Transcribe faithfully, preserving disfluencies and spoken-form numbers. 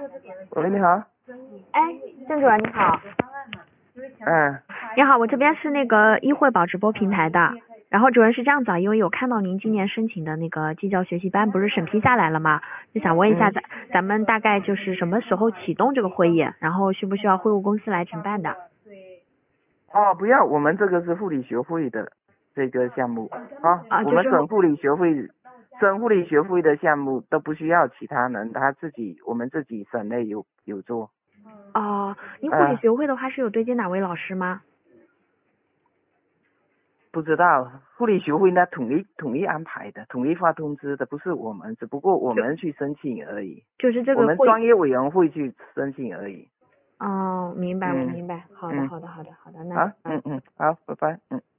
喂，你好。 哎，郑主任你好。 嗯。 你好，我这边是那个医惠宝直播平台的。然后主任是这样子啊，因为有看到您今年申请的那个技教学习班不是审批下来了吗？就想问一下咱、嗯、咱们大概就是什么时候启动这个会议，然后需不需要会务公司来承办的？ 哦，不要，我们这个是护理学会的这个项目啊， 啊， 我们省护理学会省护理学会的项目都不需要其他人，他自己我们自己省内有有做。 哦，您护理学会的话是有对接哪位老师吗？ 不知道，护理学会呢统一统一安排的，统一发通知的，不是我们，只不过我们去申请而已。 就是这个我们专业委员会去申请而已。 哦，明白， 嗯、 我明白。好的， 嗯、 好的，好的，好的，那好，嗯嗯，好，拜拜，嗯。